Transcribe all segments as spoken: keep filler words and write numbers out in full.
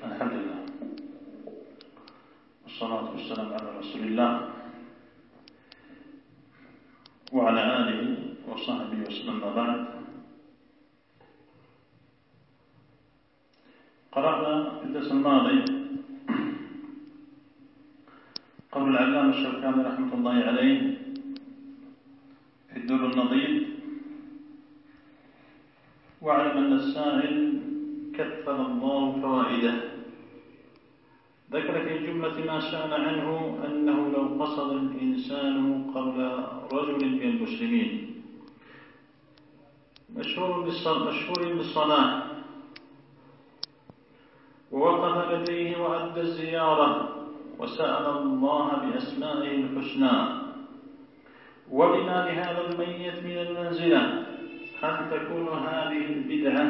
الحمد لله والصلاة والسلام على رسول الله وعلى آله وصحبه وسلم. بعد، قرأنا في الدرس الماضي قول العلامة الشوكاني رحمة الله عليه في الدر النضيد: واعلم أن السائل كثر الله فوائده. ذكر في جملة ما سأل عنه أنه لو قصد الإنسان قبل رجل من المسلمين مشهور بالصلاة ووقف لديه وأدى الزيارة وسأل الله بأسمائه الحسنى وبما لهذا الميت من المنزلة، هل تكون هذه البدعة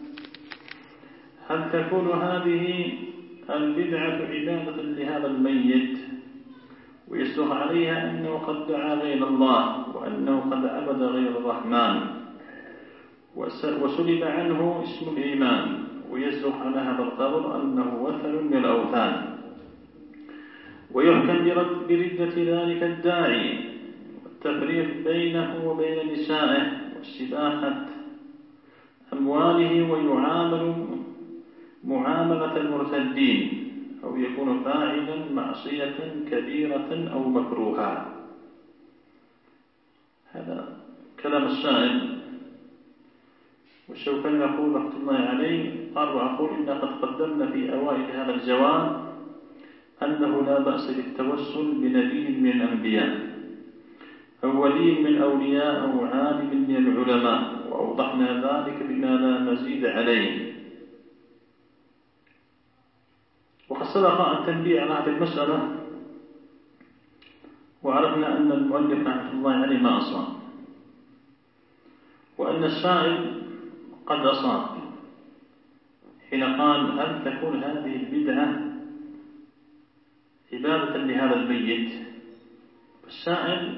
هل تكون هذه البدعة عبادة لهذا الميت ويصدق عليها أنه قد دعا غير الله وأنه قد عبد غير الرحمن وسلب عنه اسم الإيمان، ويصدق على هذا القول أنه وثن من الأوثان، ويحكم بردة ذلك الداعي والتفريق بينه وبين نسائه واستباحة أمواله ويعامل معاملة المرتدين، أو يكون فاعلا معصية كبيرة أو مكروها. هذا كلام السائل. والشوكاني يقول رحمة الله عليه: قال وأقول إن قد قدمنا في أوائل هذا الجواب أنه لا بأس بالتوسل بنبي من الأنبياء أو ولي من الأولياء أو عالم من العلماء، وأوضحنا ذلك بما لا مزيد عليه. وقد سبق التنبيه على هذه المسألة، وعرفنا أن المؤلف رحمة الله عليه ما أصاب، وأن السائل قد أصاب حين قال: هل تكون هذه البدعة عبادة لهذا الميت؟ السائل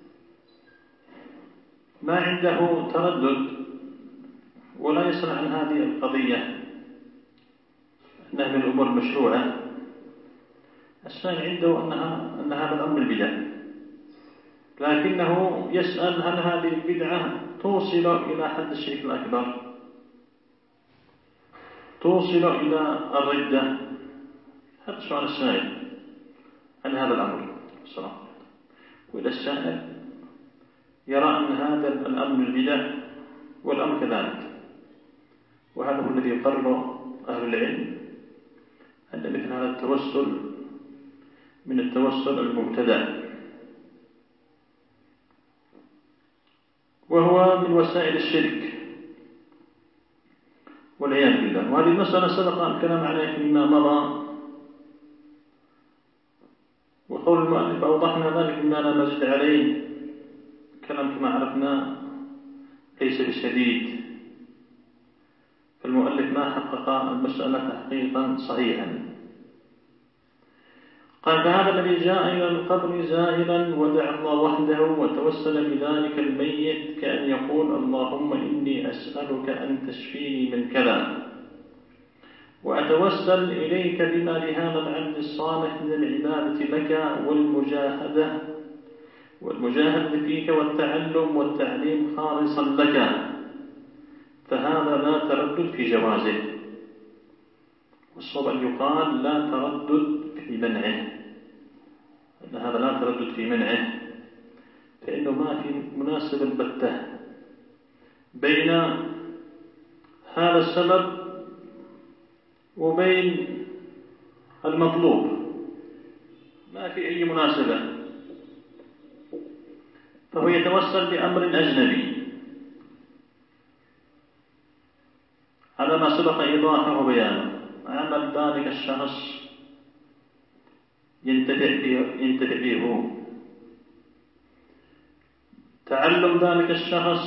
ما عنده تردد ولا يسأل عن هذه القضية أنها من الأمور المشروعة. السائل عنده أنها أن هذا الأمر البدع، لكنه يسأل هل هذه البدعة توصل إلى حد الشرك الأكبر، توصل إلى الردة؟ هذا سؤال السائل عن هذا الأمر الصراحة. وإذا السائل يرى أن هذا الأمر البدع والأمر كذلك، وهذا هو الذي يقرر أهل العلم أن مثل هذا التوسل من التوسل المبتدع، وهو من وسائل الشرك والعياذ بالله. وهذه المسألة سبق الكلام عليها فيما مضى، وقول المؤلف أوضحنا ذلك بما لا مزيد عليه، كلام كما عرفنا ليس بشديد، فالمؤلف ما حقق المسألة تحقيقا صحيحا. قال: فهذا الذي جاء إلى القبر زائرا ودعا الله وحده وتوسل بذلك الميت كأن يقول: اللهم إني أسألك أن تشفيني من كذا، وأتوسل إليك بما لهذا العبد الصالح من العبادة لك والمجاهدة والمجاهدة فيك والتعلم والتعليم خالصا لك، فهذا لا تردد في جوازه، والصواب أن يقال لا تردد في منعه، أن هذا لا تردد في منعه، فإنه ما في مناسبة البتة بين هذا السبب وبين المطلوب، ما في أي مناسبة. فهو يتوسل بأمر أجنبي على ما سبق إيضاحه وبيانه، عمل ذلك الشخص ينتفع به هو، تعلم ذلك الشخص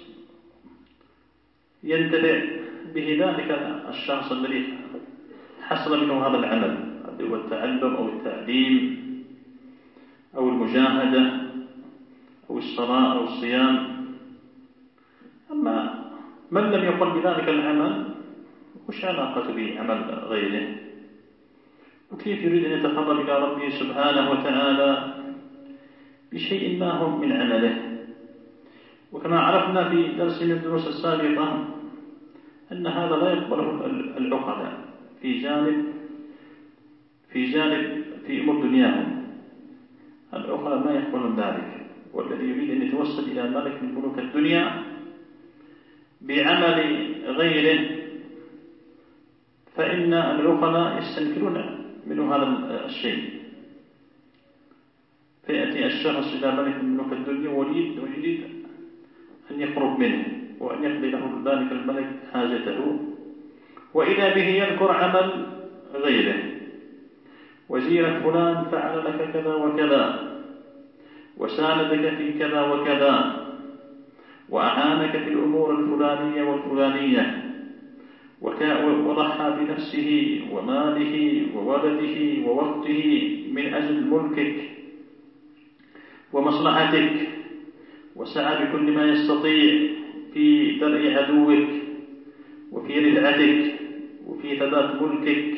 ينتفع به ذلك الشخص الذي حصل منه هذا العمل، هو التعلم أو التعليم أو المجاهدة أو الصلاة أو الصيام. أما من لم يقل بذلك العمل وش علاقة بعمل غيره؟ وكيف يريد أن يتقرب إلى ربه سبحانه وتعالى بشيء ما هو من عمله. وكما عرفنا في درس من الدروس السابقة أن هذا لا يقبله العقلاء في جانب في جانب في أمور دنياهم. العقلاء ما يقبلون ذلك، والذي يريد أن يتوسل إلى ملك من ملوك الدنيا بعمل غيره فإن العقلاء يستنكرون منه هذا الشيء. فيأتي الشخص إلى ملك من ملوك الدنيا ويريد أن يقرب منه وأن يقضي له ذلك الملك حاجته، وإذا به يذكر عمل غيره: وزير فلان فعل لك كذا وكذا، وساندك في كذا وكذا، وأعانك في الأمور الفلانية والفلانية، وضحى بنفسه وماله وولده ووقته من أجل ملكك ومصلحتك، وسعى بكل ما يستطيع في درء عدوك وفي رفعتك وفي ثبات ملكك،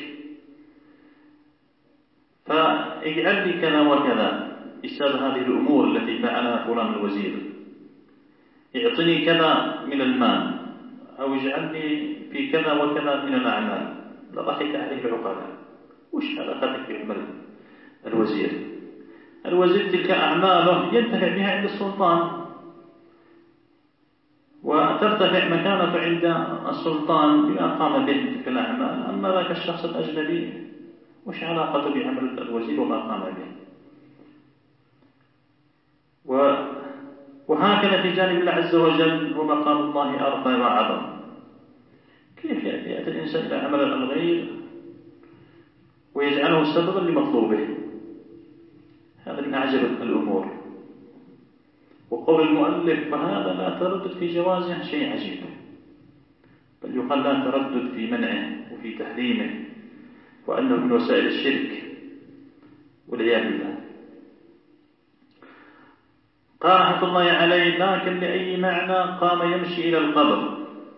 فاجعل لي كذا وكذا بسبب هذه الأمور التي فعلها فلان الوزير، اعطني كذا من المال، أو اجعلني في كذا وكذا من الأعمال. لضحك عليه العقلاء: وش علاقتك بعمل الوزير؟ الوزير تلك أعماله ينتفع بها عند السلطان وترتفع مكانته عند السلطان بما قام به تلك الأعمال، أما ذاك الشخص الأجنبي وش علاقته بعمل الوزير وما قام به؟ وهكذا في جانب الله عز وجل ومقام الله أرفع وأعظم. كيف يأتي الإنسان إلى عمل الغير ويجعله سببا لمطلوبه؟ هذا من أعجب الأمور. وقول المؤلف: وهذا لا تردد في جوازه، شيء عجيب، بل يقال لا تردد في منعه وفي تحريمه، وأنه من وسائل الشرك والعياذ بالله. قال رحمة الله عليه: لكن لأي معنى قام يمشي إلى القبر؟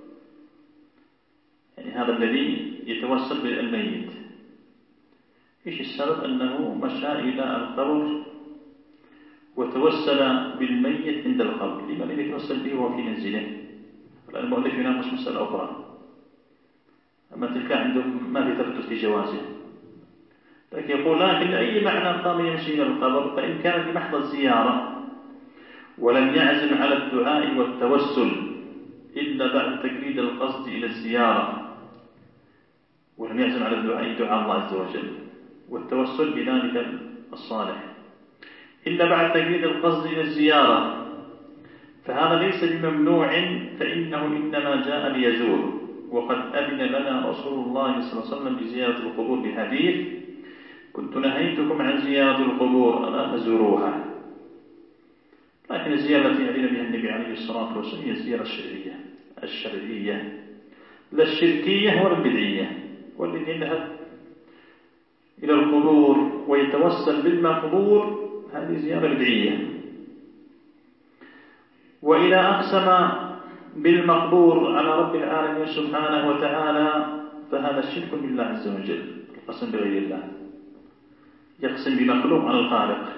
يعني هذا الذي يتوسل بالميت، إيش السبب أنه مشى إلى القبر وتوسل بالميت عند القبر؟ لما لم يتوسل به وهو في منزله؟ الآن المؤلف يناقش مسألة أخرى، أما تلك عندهم ما في تردد في جوازه، لكن يقول: لكن لأي معنى قام يمشي إلى القبر؟ فإن كان بمحض الزيارة ولم يعزم على الدعاء والتوسل إلا بعد تجريد القصد إلى الزيارة، ولم يعزم على الدعاء دعاء الله عز وجل والتوسل بذلك الصالح إلا بعد تجريد القصد إلى الزيارة، فهذا ليس بممنوع، فإنه إنما جاء ليزور، وقد أذن لنا رسول الله صلى الله عليه وسلم بزيارة القبور بحديث: كنت نهيتكم عن زيارة القبور ألا فزوروها. لكن الزيارة التي أذن بها النبي عليه الصلاة والسلام هي الزيارة الشرعية الشرعية لا الشركية ولا البدعية. والذي يذهب إلى القبور ويتوسل بالمقبور هذه زيارة بدعية. وإذا أقسم بالمقبور على رب العالمين سبحانه وتعالى فهذا الشرك بالله عز وجل، القسم بغير الله، يقسم بمخلوق على الخالق،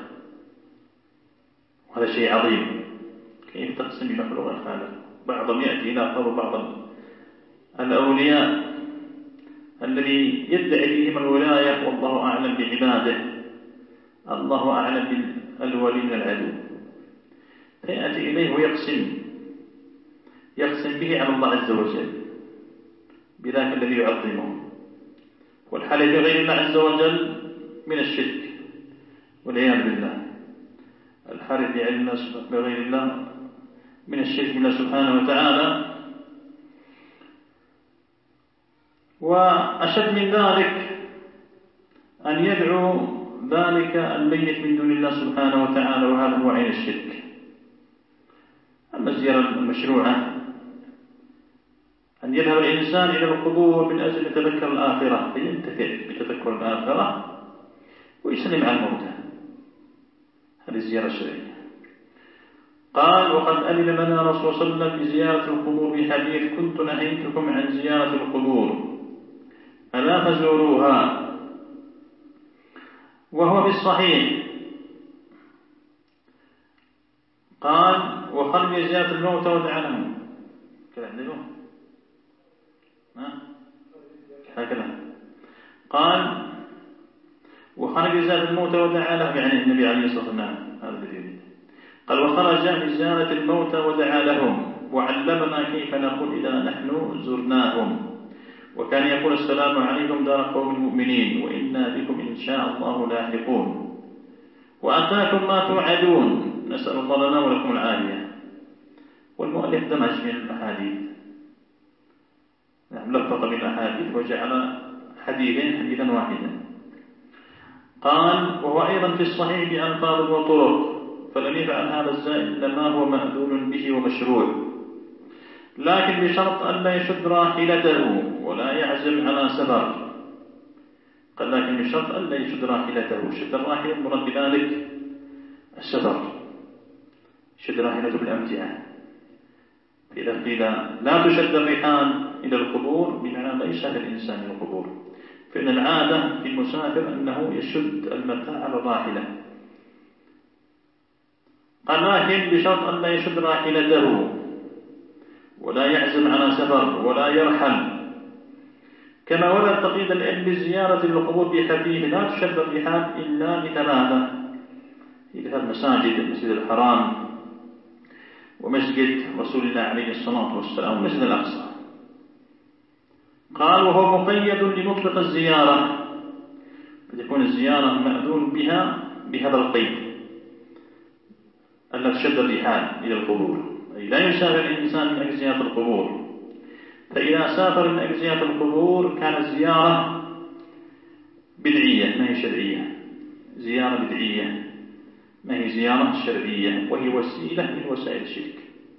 وهذا شيء عظيم. كيف تقسم بمخلوق على الخالق؟ بعضهم يأتي إلى قبر بعض الأولياء الذي يدعي فيهم الولاية والله أعلم بعباده، الله أعلم بالولي من العدو، فيأتي إليه ويقسم يقسم به على الله عز وجل بذاك الذي يعظمه. والحلف بغير الله عز وجل من الشرك والعياذ بالله. الحلف بغير الله من الشرك بالله سبحانه وتعالى. وأشد من ذلك أن يدعو ذلك الميت من دون الله سبحانه وتعالى، وهذا هو عين الشرك. أما الزيارة المشروعة أن يذهب الإنسان إلى القبور من أجل يتذكر الآخرة، فينتفع بتذكر الآخرة ويسلم على الموتى، هذه الزيارة الشرعية. قال: وقد أذن لنا رسول الله صلى الله عليه وسلم بزيارة القبور بحديث: كنت نهيتكم عن زيارة القبور ألا فزوروها. وهو في الصحيح قال وخرج زيارة الموتى ودعا لهم كذا عندكم هكذا قال وخرج زيارة الموتى ودعا لهم يعني النبي عليه الصلاة والسلام هذا الذي يريد قال وخرج لزيارة الموتى ودعا لهم وعلمنا كيف نقول إذا نحن زرناهم وكان يقول السلام عليكم دار قوم المؤمنين وإنا بكم إن شاء الله لاحقون وأتاكم ما توعدون نسأل الله لنا ولكم العافية. والمؤلف دمج من الأحاديث نعم لفظ من الأحاديث وجعل حديثين حديثا واحدا. قال وهو أيضا في الصحيح بألفاظ وطرق فلم يفعل هذا الزائد إنما هو مأذون به ومشروع لكن بشرط أن لا يشد راحلته ولا يعزم على سفر. قال لكن بشرط أن لا يشد راحلته شد الراحلة مراد بذلك السفر شد راحلته بالأمتعة. فإذا قيل لا تشد الرحال إلى القبور بمعنى لا يسافر الإنسان إلى القبور فإن العادة في المسافر أنه يشد المتاع على الراحلة. قال لكن بشرط أن لا يشد راحلته ولا يعزم على سفر ولا يرحل كما ورد تقييد العلم بزيارة القبور بحديث لا تشد الرحال إلا بثلاثة إلى المساجد المسجد الحرام ومسجد رسول الله عليه الصلاة والسلام ومسجد الأقصى. قال وهو مقيد لمطلق الزيارة فتكون الزيارة مأذون بها بهذا القيد ألا تشد الرحال إلى القبور أي لا يسافر الإنسان من أجل زيارة القبور. فإذا سافر من أجل زيارة القبور كانت زيارة بدعية ما هي شرعية زيارة بدعية ما هي زيارة شرعية وهي وسيلة من وسائل الشرك.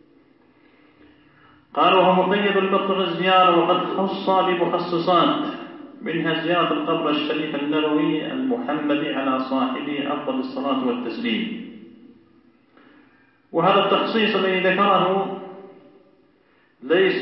قال وهو مقيد لمطلق الزيارة وقد خص بمخصصات منها زيارة القبر الشريف النبوي المحمد على صاحبه أفضل الصلاة والتسليم. وهذا التخصيص الذي ذكره ليس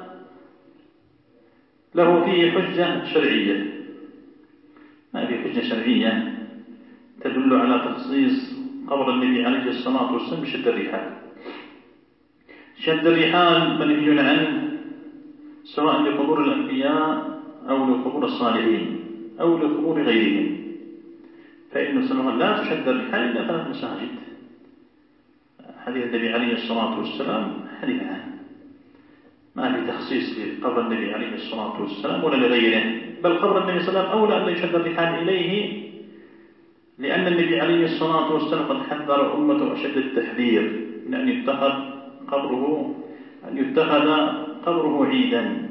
له فيه حجة شرعية ما في حجة شرعية تدل على تخصيص قبر النبي عليه الصلاة والسلام بشد الرحال. شد الرحال منهي عنه سواء لقبور الأنبياء أو لقبور الصالحين أو لقبور غيرهم فإنه سنة لا تشد الرحال إلا ثلاث مساجد. حديث النبي عليه الصلاة والسلام حديث عنه ما في تخصيص لقبر النبي عليه الصلاة والسلام ولا لغيره بل قبر النبي صلى الله عليه وسلم أولى أن يشد الرحال إليه لأن النبي عليه الصلاة والسلام قد حذر أمته أشد التحذير من أن يتخذ قبره أن يتخذ قبره عيدا.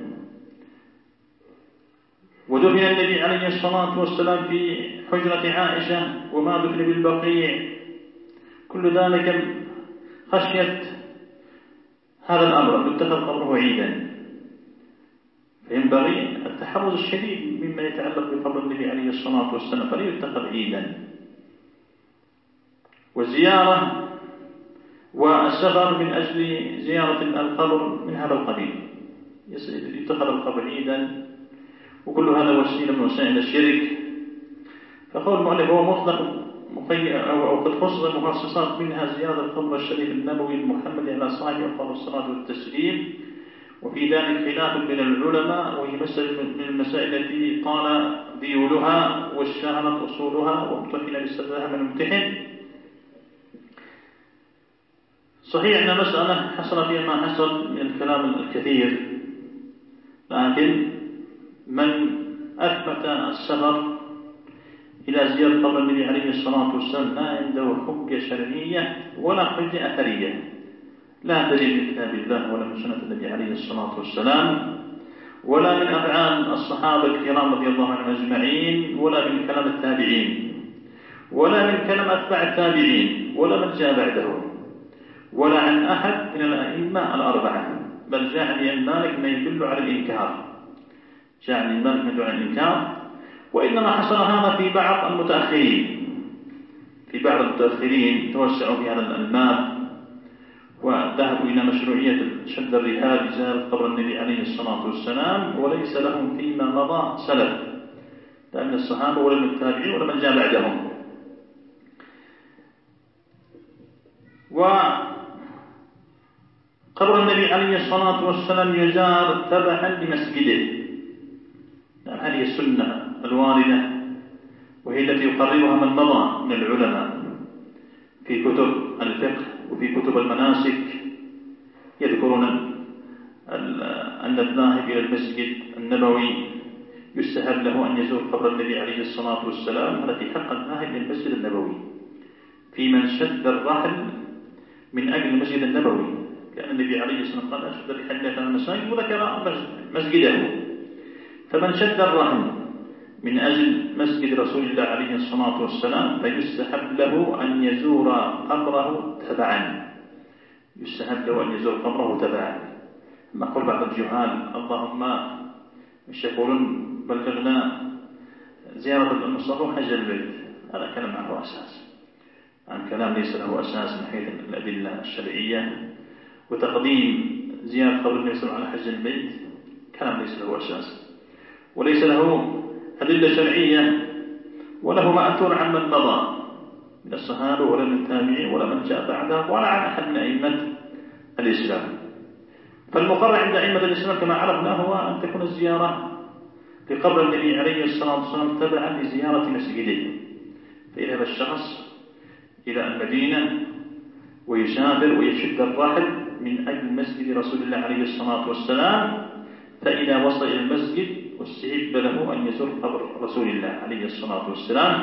ودفن النبي عليه الصلاة والسلام في حجرة عائشة وما دفن بالبقيع كل ذلك خشية هذا الأمر أن يتخذ قبره عيدا. فينبغي التحرز الشديد مما يتعلق بقبر النبي عليه الصلاة والسلام فلا يتخذ عيدا. والزيارة والسفر من أجل زيارة القبر من هذا القبيل يتخذ القبر عيدا وكل هذا وسيلة من وسائل الشرك. فقول المؤلف هو مطلق مقيد أو قد خصص المخصصات منها زيارة القبر الشريف النبوي المحمد على صاحبه أفضل الصلاة والتسليم وفي ذلك خلاف بين العلماء وهي مسألة من المسائل التي طال ذيولها واشتهرت أصولها وامتحن بالسفاهة من امتحن. صحيح أن مسألة حصل فيها ما حصل من الكلام الكثير لكن من أثبت السفر إلى زيارة قبر النبي عليه الصلاة والسلام لا عنده حجة شرعية ولا حجة أثرية لا دليل من كتاب الله ولا من سنة النبي عليه الصلاة والسلام ولا من أفعال الصحابة الكرام رضي الله عنهم أجمعين ولا من كلام التابعين ولا من كلام أتباع التابعين ولا من جاء بعدهم ولا عن أحد من الأئمة الأربعة بل جاء عن الإمام مالك ما يدل على الإنكار جاء عن الإمام مالك ما يدل على الإنكار. وإنما حصل هذا في بعض المتأخرين في بعض المتأخرين توسعوا في هذا الباب وذهبوا إلى مشروعية شد الرحال زيارة قبر النبي عليه الصلاة والسلام وليس لهم فيما مضى سلف لا من الصحابة ولا من التابعين ولا من جاء بعدهم. وقبر النبي عليه الصلاة والسلام يزار تبعا لمسجده. يعني هذه السنة الواردة، وهي التي يقررها من مضى من العلماء في كتب الفقه وفي كتب المناسك، يذكرون أن الذاهب إلى المسجد النبوي يستحب له أن يزور قبر النبي عليه الصلاة والسلام. هذا في حق الذاهب إلى المسجد النبوي، في من شد الرحل من أجل المسجد النبوي، كان النبي عليه الصلاة والسلام قال أشد الرحل إلى المساجد وذكر مسجده. فمن شد الرحل من أجل مسجد رسول الله عليه الصلاة والسلام فيستحب له أن يزور قبره تبعا، يستحب له أن يزور قبره تبعا. ما قول بعض الجهال اللهم مش يقولون بلغنا زيارة المصطفى وحج البيت، هذا كلام ما له أساس، عن كلام ليس له أساس من حيث الأدلة الشرعية. وتقديم زيارة قبر النبي صلى الله عليه وسلم على حج البيت كلام ليس له أساس، وليس له أدلة شرعية، وله مأثور عن من مضى من الصحابة ولا من التابعين ولا من جاء بعده ولا عن أحد من أئمة الإسلام. فالمقرر عند أئمة الإسلام كما عرفنا هو أن تكون الزيارة لقبر النبي عليه الصلاة والسلام تبعا لزيارة مسجده. فيذهب الشخص إلى المدينة ويسافر ويشد الرحل من أجل مسجد رسول الله عليه الصلاة والسلام، فإذا وصل إلى المسجد واستحب له أن يزور قبر رسول الله عليه الصلاة والسلام.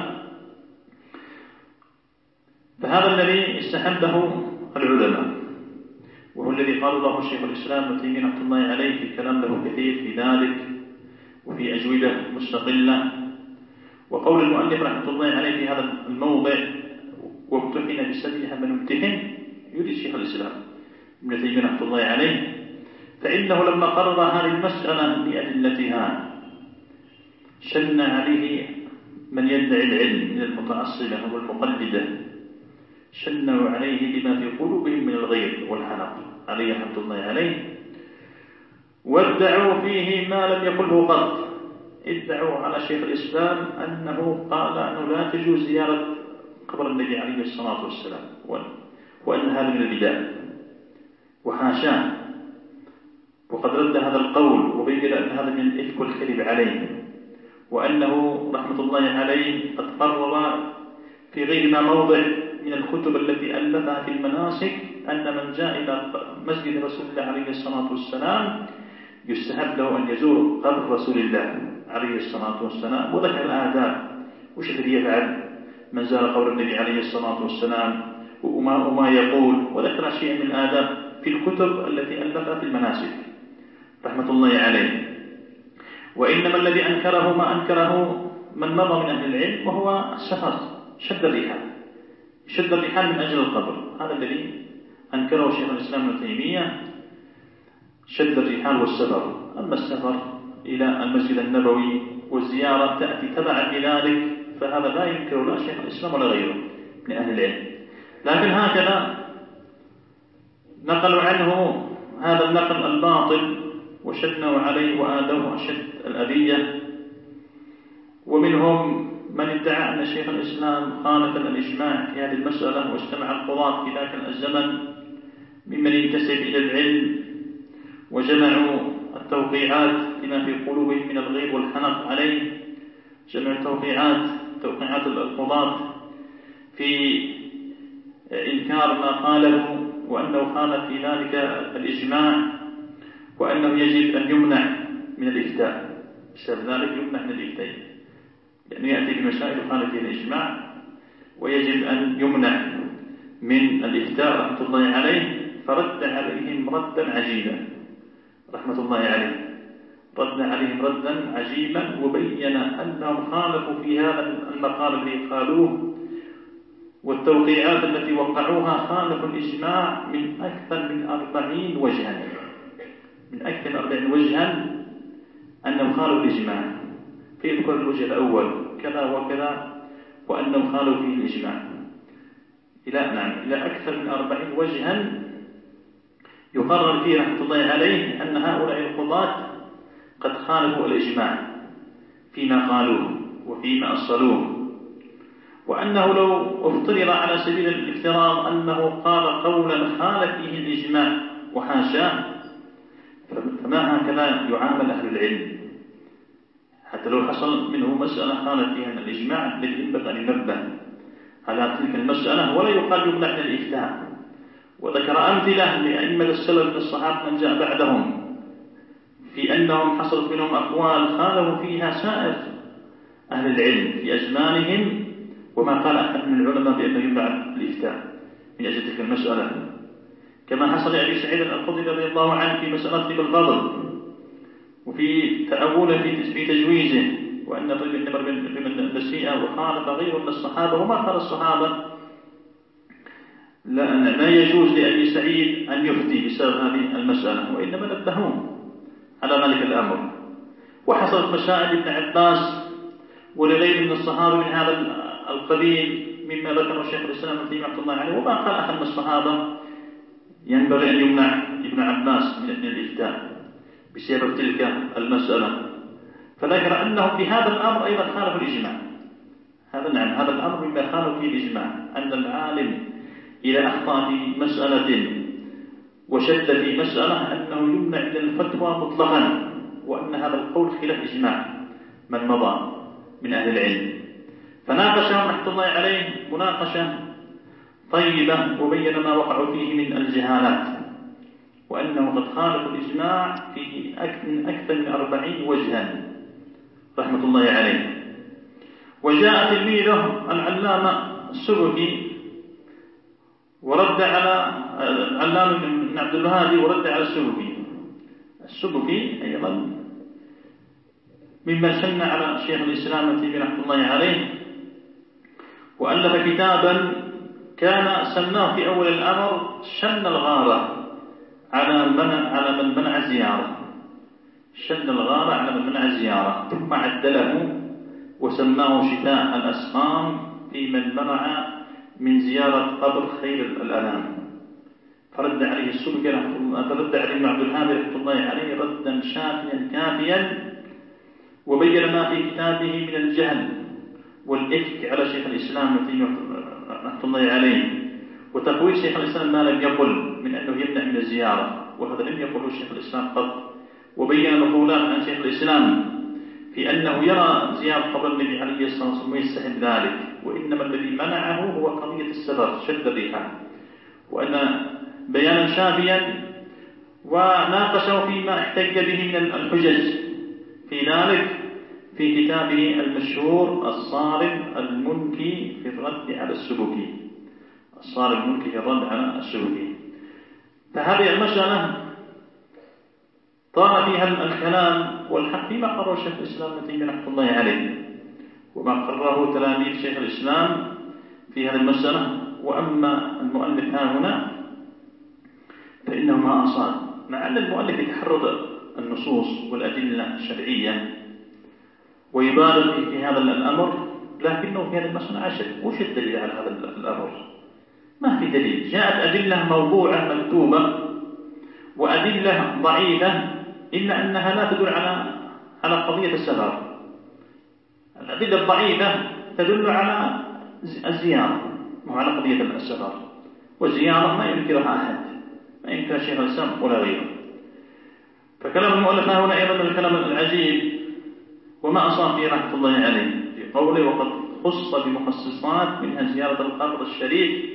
فهذا الذي استحبه العلماء، وهو الذي قال الله شيخ الإسلام ابن تيمية رحمة الله عليه في كلام له كثير في ذلك وفي أجوبة مستقلة. وقول المؤلف رحمة الله عليه في هذا الموضع وامتحن بسبيها من امتحن، يريد شيخ الإسلام ابن تيمية رحمة الله عليه، فإنه لما قرر هذه المسألة لأدلتها شن عليه من يدعي العلم من المتعصبة والمقلدة، شنوا عليه بما في قلوبهم من الغير والحنق عليه رحمة الله عليه، وادعوا فيه ما لم يقله قط. ادعوا على شيخ الإسلام أنه قال أنه لا تجوز زيارة قبر النبي عليه الصلاة والسلام، وأن هذا من البدع، وحاشاه، وقد رد هذا القول وبين أن هذا من الإفك والكذب عليه، وأنه رحمة الله عليه قد قرر في غير ما موضع من الكتب التي ألفها في المناسك أن من جاء إلى مسجد رسول الله عليه الصلاة والسلام يستحب له أن يزور قبر رسول الله عليه الصلاة والسلام، وذكر الآداب وش الذي يفعل من زار قبر النبي عليه الصلاة والسلام وما, وما يقول، وذكر شيئا من الآداب في الكتب التي ألفها في المناسك رحمة الله عليه. وإنما الذي أنكره ما أنكره من مضى من أهل العلم، وهو السفر، شد الرحال، شد الرحال من أجل القبر، هذا الذي أنكره شيخ الإسلام ابن تيمية، شد الرحال والسفر. أما السفر إلى المسجد النبوي والزيارة تأتي تبعا لذلك فهذا لا ينكر لا شيخ الإسلام ولا غيره من أهل العلم، لكن هكذا نقلوا عنه هذا النقل الباطل وشنوا عليه وآدوه أشد الأذية. ومنهم من ادعى أن شيخ الإسلام خالف الإجماع في هذه المسألة، واجتمع القضاة في ذاك الزمن ممن ينتسب إلى العلم وجمعوا التوقيعات لما في قلوبهم من الغير والحنق عليه، جمع التوقيعات توقيعات القضاة في إنكار ما قاله، وأنه خالف في ذلك الإجماع، وأنه يجب أن يمنع من الإفتاء، بسبب ذلك يمنع من الإفتاء، لأنه يأتي بمسائل خالف فيها الإجماع ويجب أن يمنع من الإفتاء رحمة الله عليه. فرد عليهم ردا عجيبا رحمة الله عليه، رد عليهم ردا عجيبا، وبين أنهم خالفوا في هذا المقال الذي قالوه والتوقيعات التي وقعوها، خالفوا الإجماع من أكثر من أربعين وجها، من أكثر من أربعين وجها أنهم خالفوا الإجماع. فيذكر الوجه الأول كذا وكذا وأنهم خالفوا فيه الإجماع، إلى نعم إلى أكثر من أربعين وجها يقرر فيه رحمة الله عليه أن هؤلاء القضاة قد خالفوا الإجماع فيما قالوه، وفيما أصلوه، وأنه لو افترض على سبيل الافتراض أنه قال قولا خالف فيه الإجماع وحاشاه، فما هكذا يعامل أهل العلم. حتى لو حصل منه مسألة خالف فيها الإجماع الذي ينبغي أن ينبه على تلك المسألة ولا يقال يمنع من الإفتاء. وذكر أمثلة لأئمة السلف من الصحابة من جاء بعدهم في أنهم حصلت منهم أقوال خالفوا فيها سائر أهل العلم في أزمانهم، وما قال أحد من العلماء بأنه يمنع الإفتاء من أجل تلك المسألة، كما حصل لأبي سعيد الخدري رضي الله عنه في مسألة بالفضل وفي تأوله في تجويزه، وأن الرجل نمر من النسيئة وخالف غيره من الصحابة، وما قال الصحابة لا ما يجوز لأبي سعيد أن يفتي بسبب هذه المسألة، وإنما نبهون على ذلك الأمر. وحصلت مسائل ابن عباس ولغير من الصحابة من هذا القبيل مما ذكر الشيخ الإسلام ابن تيمية رحمه الله عليه، وما قال أحد من الصحابة ينبغي أن يمنع ابن عباس من الإفتاء بسبب تلك المسألة. فذكر أنه في هذا الأمر أيضا خالف الإجماع. هذا نعم هذا الأمر مما خالف فيه الإجماع، أن العالم إذا أخطأ في مسألة وشد في مسألة أنه يمنع من الفتوى مطلقا، وأن هذا القول خلاف إجماع من مضى من أهل العلم. فناقشهم رحمة الله عليه مناقشة طيبة وبين ما وقعوا فيه من الجهالات، وأنه قد خالف الإجماع في أكثر من أربعين وجها رحمة الله عليه. وجاء تلميذه العلامة السبكي ورد على العلامة بن عبد الوهاب ورد على السبكي. السبكي أيضا ممن شن على شيخ الإسلام ابن تيمية رحمه الله عليه، وألف كتابا كان سماه في أول الأمر شن الغارة على من على من منع الزيارة، شن الغارة على من منع الزيارة، ثم عدله وسماه شفاء الأسقام في من منع من زيارة قبر خير الأنام. فرد عليه السبكي فرد عليه ابن عبد الوهاب رحمه الله عليه ردا شافيا كافيا، وبين ما في كتابه من الجهل والإفك على شيخ الإسلام ابن تيمية رحمه الله عليه، وتقويل شيخ الإسلام ما لم يقل من أنه يمنع من الزيارة، وهذا لم يقله شيخ الإسلام قط. وبين نقولات عن شيخ الإسلام في أنه يرى زيارة قبر النبي عليه الصلاة والسلام ويستحب ذلك، وإنما الذي منعه هو قضية السفر شد الرحال، وأن بيانا شافيا. وناقشه فيما احتج به من الحجج في ذلك في كتابه المشهور الصارم المنكي في الرد على السبكي، الصارم المنكي في الرد على السبكي. فهذه المسألة طال فيها الكلام والحق فيما قرر شيخ الإسلام ابن تيمية رحمه الله عليه، وما قرره تلاميذ شيخ الإسلام في هذه المسألة. وأما المؤلف ها هنا فإنه ما أصاب، مع أن المؤلف يتحرر النصوص والأدلة الشرعية ويبالغ في هذا الأمر، لكنه في هذه المسألة عشر. وش الدليل على هذا الأمر؟ ما في دليل. جاءت أدلة موضوعة مكتوبة وأدلة ضعيفة، إلا أنها لا تدل على على قضية السفر. الأدلة الضعيفة تدل على الزيارة وعلى قضية السفر، والزيارة ما ينكرها أحد، ما ينكر شيخ الإسلام ولا غيره. فكلام المؤلف هنا أيضا من الكلام العجيب، وما أصاب فيه رحمة الله عليه في قوله وقد خص بمخصصات منها زيارة القبر الشريف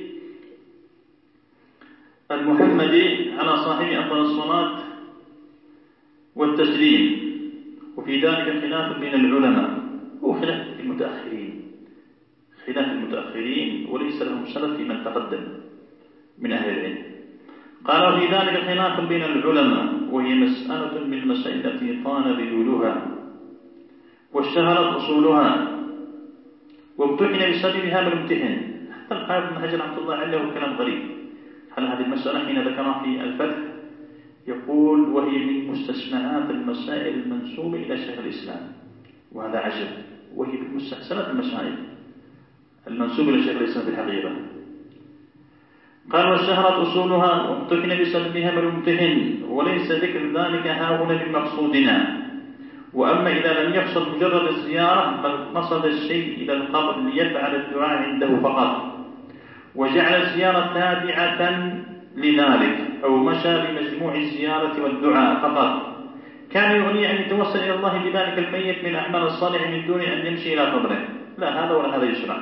المحمدي على صاحبه أفضل الصلاة والتسليم، وفي ذلك خلاف بين العلماء، هو خلاف المتأخرين، خلاف المتأخرين وليس لهم سلف في من تقدم من أهل العلم. قالوا في ذلك خلاف بين العلماء، وهي مسألة من المسائل التي طال ذيولها واشتهرت أصولها وامتحن بسببها من امتحن. حتى الحافظ بن حجر رحمه الله عليه له كلام غريب على هذه المسألة حين ذكرها في الفتح، يقول وهي من مستسمعات المسائل المنسوبة إلى شيخ الإسلام، وهذا عجب، وهي من مستحسنات المسائل المنسوبة إلى شيخ الإسلام في الحقيقة. قال واشتهرت أصولها وامتحن بسببها من امتحن، وليس ذكر ذلك هاهنا من مقصودنا، وأما إذا لم يقصد مجرد الزيارة بل قصد الشيء إلى القبر ليفعل الدعاء عنده فقط، وجعل الزيارة تابعة لذلك، أو مشى بمجموع الزيارة والدعاء فقط، كان يغني أن يتوسل إلى الله بذلك الميت من أعمال الصالح من دون أن يمشي إلى قبره. لا هذا ولا هذا يشرع.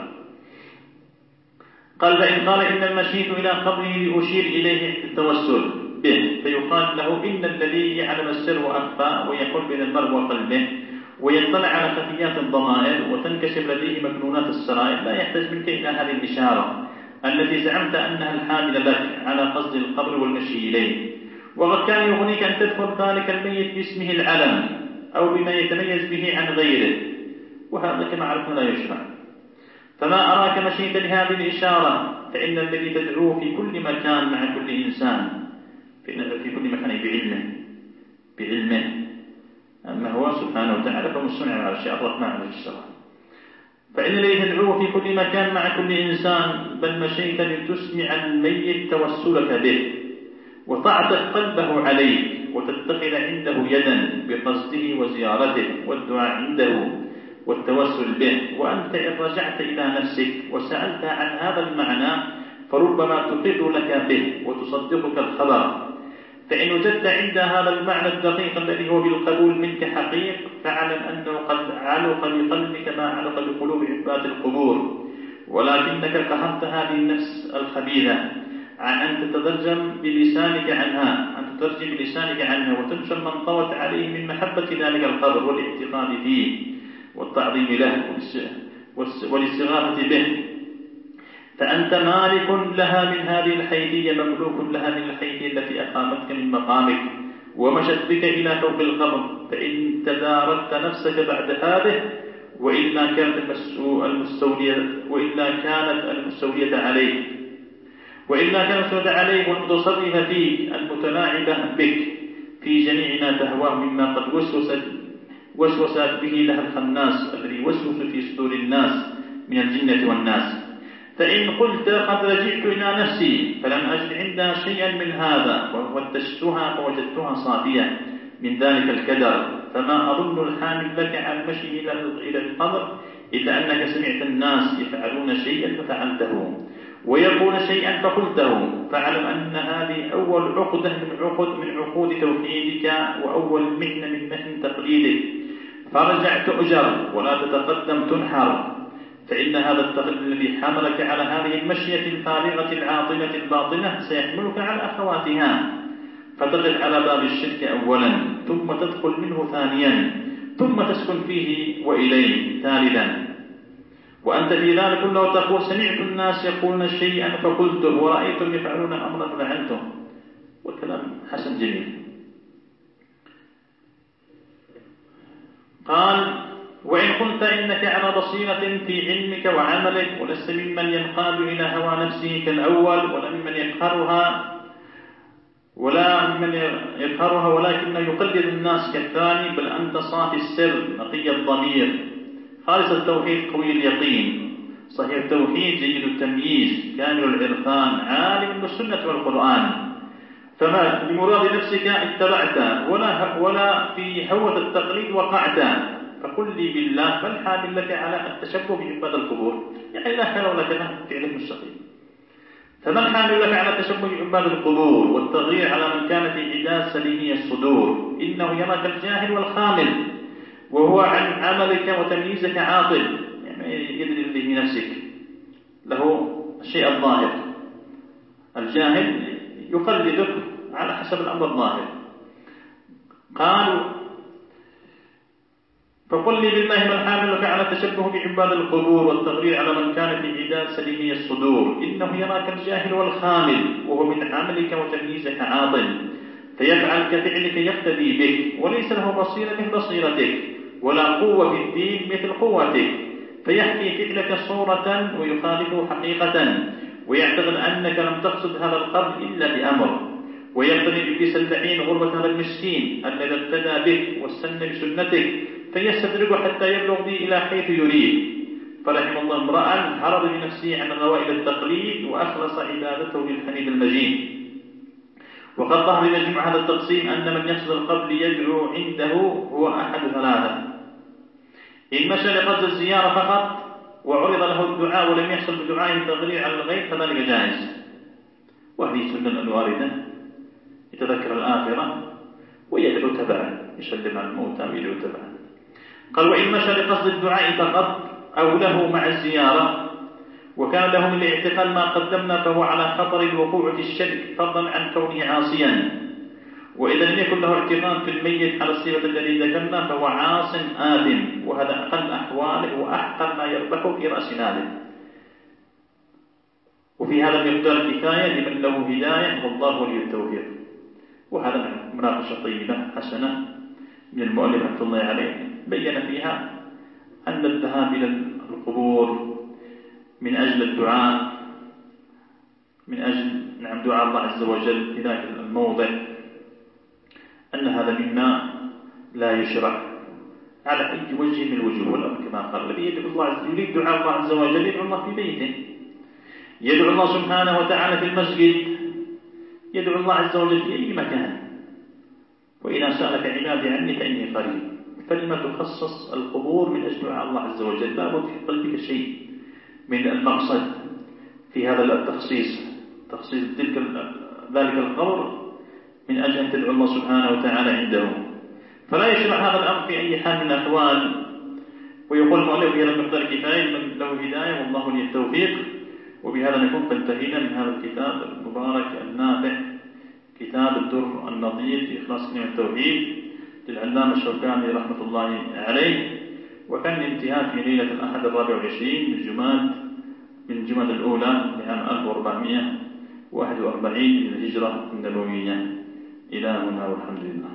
قال: فإن قال إن المشيت إلى قبره لأشير إليه التوسل به، فيقال له: إن الذي يعلم السر وأخفى ويحول بين المرء وقلبه ويطلع على خفيات الضمائر وتنكشف لديه مكنونات السرائر لا يحتاج منك إلى هذه الإشارة التي زعمت أنها الحاملة لك على قصد القبر والمشي إليه. وقد كان يغنيك أن تذكر ذلك الميت باسمه العلم أو بما يتميز به عن غيره، وهذا كما عرفنا لا يشرع. فما أراك مشيت لهذه الإشارة، فإن الذي تدعوه في كل مكان مع كل إنسان في كل مكان بعلمه بعلمه أما هو سبحانه وتعالى فمستمع على الشيء الرحمن على الشرع. فإن الذي تدعوه في كل مكان مع كل إنسان، بل مشيت لتسمع الميت توسلك به وتعطف قلبه عليك وتتخذ عنده يدا بقصده وزيارته والدعاء عنده والتوسل به. وأنت إن رجعت إلى نفسك وسألت عن هذا المعنى فربما تقر لك به وتصدقك الخبر. فإن وجدت عند هذا المعنى الدقيق الذي هو بالقبول منك حقيق، فاعلم أنه قد علق بقلبك ما علق بقلوب عباد القبور، ولكنك قهرت هذه النفس الخبيثة عن أن تترجم بلسانك عنها أن تترجم بلسانك عنها وتنشر من طوت عليه من محبة ذلك القبر والاعتقاد فيه والتعظيم له والاستغاثة به. فأنت مالك لها من هذه الحيثية، مملوك لها من الحيثية التي أقامتك من مقامك ومشت بك إلى فوق القبر. فإن تداركت نفسك بعد هذه وإلا كانت المستولية وإلا كانت المستولية عليك وإلا كانت المستولية عليك والمتصرفة فيك المتلاعبة بك في جميع ما تهواه مما قد وسوست وسوست به لها الخناس الذي يوسوس في صدور الناس من الجنة والناس. فإن قلت قد رجعت إلى نفسي فلم أجد عندها شيئا من هذا وفتشتها فوجدتها صافية من ذلك الكدر، فما أظن الحامل لك عن المشي إلى القبر إلا أنك سمعت الناس يفعلون شيئا ففعلته ويقول شيئا فقلته. فاعلم أن هذه أول عقدة من عقد من عقود توحيدك وأول محنة من محن تقليدك، فرجع تؤجر ولا تتقدم تنحر. فإن هذا التقليد الذي حملك على هذه المشية الفارغة العاطلة الباطنة سيحملك على أخواتها، فتقف على باب الشرك أولا ثم تدخل منه ثانيا ثم تسكن فيه وإليه ثالثا. وأنت في ذلك كله تقول سمعت الناس يقولون شيئا فقلته ورأيتم يفعلون أمرا ففعلته، والكلام حسن جميل. قال: وإن قلت إنك على بصيرة في علمك وعملك ولست ممن ينقاد إلى هوى نفسه كالأول ولا ممن يقهرها ولا ممن يقهرها ولكنه يقلد الناس كالثاني، بل أنت صافي السر نقي الضمير خالص التوحيد قوي اليقين صحيح التوحيد جيد التمييز كامل العرفان عالم بالسنة والقرآن، فما لمراد نفسك اتبعت ولا, ولا في هوة التقليد وقعت. فقل لي بالله ما الحامل لك على التشبه بعباد القبور؟ يعني لا كان ولا كان فعله مستقيم. فما الحامل لك على التشبه بعباد القبور والتغيير على من كان في عداد سليمي الصدور؟ إنه يراك الجاهل والخامل وهو عن عملك وتمييزك عاطل، يعني يدري الذي في نفسك له الشيء الظاهر. الجاهل يقلدك على حسب الأمر الظاهر. قالوا: فقل لي بالله ما الحامل لك على التشبه بعباد القبور والتغيير على من كان في عداد سليمي الصدور؟ إنه يراك الجاهل والخامل وهو من عملك وتمييزك عاطل، فيفعل كفعلك يقتدي بك وليس له بصيرة مثل بصيرتك ولا قوة في الدين مثل قوتك، فيحكي فعلك صورة ويخالفه حقيقة ويعتقد أنك لم تقصد هذا القرن إلا بأمر، ويقتدي بإبليس اللعين غربة هذا المسكين الذي ابتدى بك واستنى بسنتك فيستدرجه حتى يبلغ به إلى حيث يريد. فرحم الله امرأ هرب بنفسه عن غوائل التقليد وأخلص عبادته للحميد المجيد. وقد ظهر لمجموع هذا التقسيم أن من يقصد القبر يدعو عنده هو أحد ثلاثة: إن مشى لقصد الزيارة فقط وعرض له الدعاء ولم يحصل بدعائه تغليل على الغيب فذلك جائز، وهذه السنة الواردة، يتذكر الآخرة ويدعو تبعا، يسلم على الموتى ويدعو تبعا. قال: وإن مشى لقصد الدعاء فقط أو له مع الزيارة وكان له من الاعتقال ما قدمنا فهو على خطر الوقوع في الشرك فضلا عن كونه عاصيا، وإذا لم يكن له اعتقاد في الميت على الصفة التي ذكرنا فهو عاص آثم، وهذا أقل أحواله وأحقر ما يربحه في رأس ماله. وفي هذا المقدار كفاية لمن له هداية والله ولي التوفيق. وهذا مناقشة طيبة حسنة من المؤلف رحمة الله عليه، بين فيها أن الذهاب إلى القبور من أجل الدعاء، من أجل نعم دعاء الله عز وجل في ذاك الموضع، أن هذا مما لا يشرع على أي وجه من الوجوه. والأمر كما قال: الذي يدعو الله عز وجل يريد دعاء الله عز وجل يدعو الله في بيته، يدعو الله سبحانه وتعالى في المسجد، يدعو الله عز وجل في أي مكان. وإذا سألك عبادي عني فإني قريب، فلما تخصص القبور من أجل دعاء الله عز وجل؟ لا بد في قلبك شيء من المقصد في هذا التخصيص، تخصيص تلك ذلك القبر من أجل أن تدعو الله سبحانه وتعالى عنده. فلا يشرع هذا الأمر في أي حال من الأحوال. ويقول المؤلف: في هذا المقدار كفاية من له هداية والله لي التوفيق. وبهذا نكون قد انتهينا من هذا الكتاب المبارك النافع، كتاب الدر النظير في إخلاص كلمة التوحيد للعلامة الشوكاني رحمة الله عليه. وكان الانتهاء في ليلة الأحد الرابع والعشرين من جماد من جماد الأولى لعام ألف وأربعمائة وواحد وأربعين من الهجرة النبوية. إلى هنا والحمد لله.